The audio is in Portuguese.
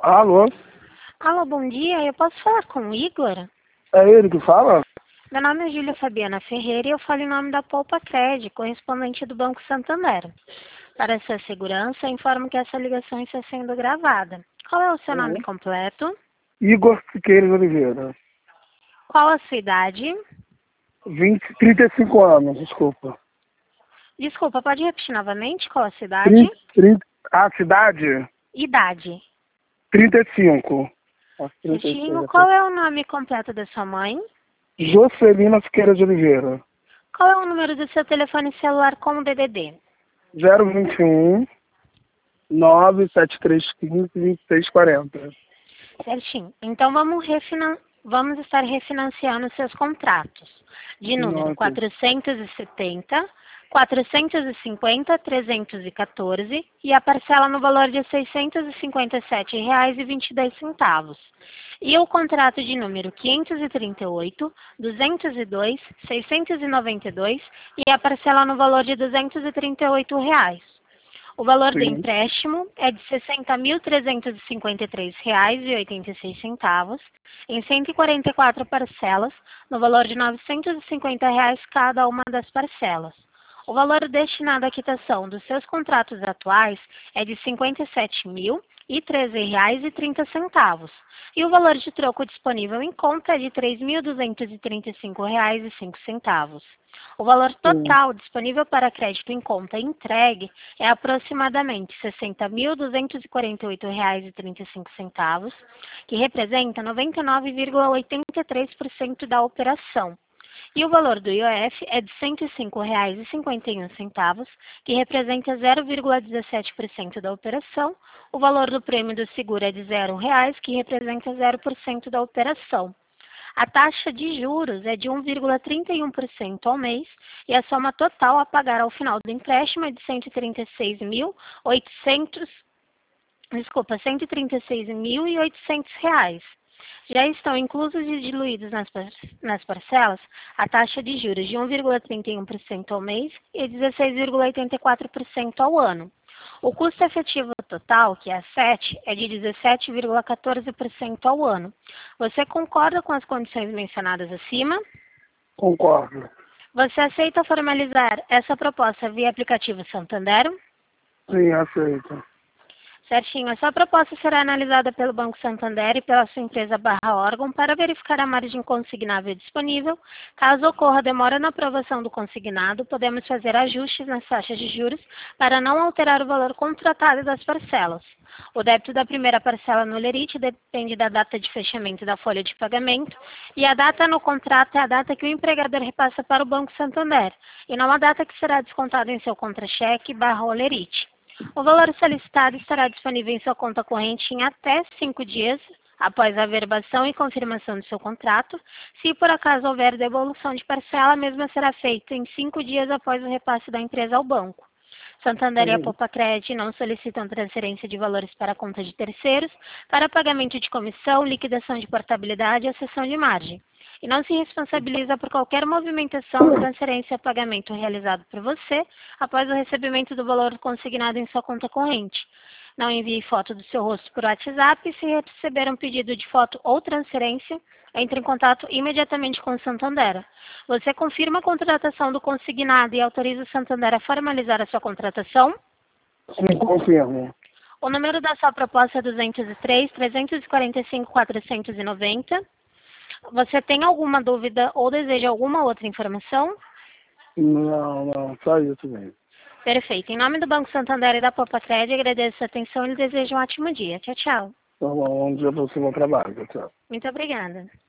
Alô? Alô, bom dia. Eu posso falar com o Igor? É ele que fala? Meu nome é Júlia Fabiana Ferreira e eu falo em nome da Poupa Cred, correspondente do Banco Santander. Para sua segurança, informo que essa ligação está sendo gravada. Qual é o seu nome completo? Igor Siqueira de Oliveira. Qual a sua idade? 35 anos, desculpa. Desculpa, pode repetir novamente qual a sua idade? A cidade? Idade. 35. Acho que 36 Certinho. até. Qual é o nome completo da sua mãe? Jocelina Siqueira de Oliveira. Qual é o número do seu telefone celular com DDD? 021 97315 2640. Certinho. Então vamos estar refinanciando seus contratos de número Nossa. 470, 450, 314 e a parcela no valor de R$ 657,22. E o contrato de número 538, 202, 692 e a parcela no valor de R$ 238. O valor do empréstimo é de R$ 60.353,86, em 144 parcelas, no valor de R$ 950 cada uma das parcelas. O valor destinado à quitação dos seus contratos atuais é de R$ 57.013,30. E o valor de troco disponível em conta é de R$ 3.235,05. O valor total disponível para crédito em conta entregue é aproximadamente R$ 60.248,35, que representa 99,83% da operação. E o valor do IOF é de R$ 105,51, que representa 0,17% da operação. O valor do prêmio do seguro é de R$ 0,00, que representa 0% da operação. A taxa de juros é de 1,31% ao mês e a soma total a pagar ao final do empréstimo é de R$ 136.800. Já estão inclusos e diluídos nas parcelas a taxa de juros de 1,31% ao mês e 16,84% ao ano. O custo efetivo total, que é a 7, é de 17,14% ao ano. Você concorda com as condições mencionadas acima? Concordo. Você aceita formalizar essa proposta via aplicativo Santander? Sim, aceito. Certinho. Essa proposta será analisada pelo Banco Santander e pela sua empresa barra órgão para verificar a margem consignável disponível. Caso ocorra demora na aprovação do consignado, podemos fazer ajustes nas taxas de juros para não alterar o valor contratado das parcelas. O débito da primeira parcela no lerite depende da data de fechamento da folha de pagamento e a data no contrato é a data que o empregador repassa para o Banco Santander e não a data que será descontada em seu contra-cheque barra olerite. O valor solicitado estará disponível em sua conta corrente em até 5 dias após a averbação e confirmação do seu contrato. Se por acaso houver devolução de parcela, a mesma será feita em 5 dias após o repasse da empresa ao banco. Santander e a Poupa Cred não solicitam transferência de valores para a conta de terceiros, para pagamento de comissão, liquidação de portabilidade e acessão de margem. E não se responsabiliza por qualquer movimentação, transferência ou pagamento realizado por você após o recebimento do valor consignado em sua conta corrente. Não envie foto do seu rosto por WhatsApp e se receber um pedido de foto ou transferência, entre em contato imediatamente com o Santander. Você confirma a contratação do consignado e autoriza o Santander a formalizar a sua contratação? Sim, confirmo. O número da sua proposta é 203 345 490. Você tem alguma dúvida ou deseja alguma outra informação? Não, só isso mesmo. Perfeito. Em nome do Banco Santander e da Poupa Cred, agradeço a atenção e lhe desejo um ótimo dia. Tchau, tchau. Tá bom, bom dia para você, bom trabalho. Tchau. Muito obrigada.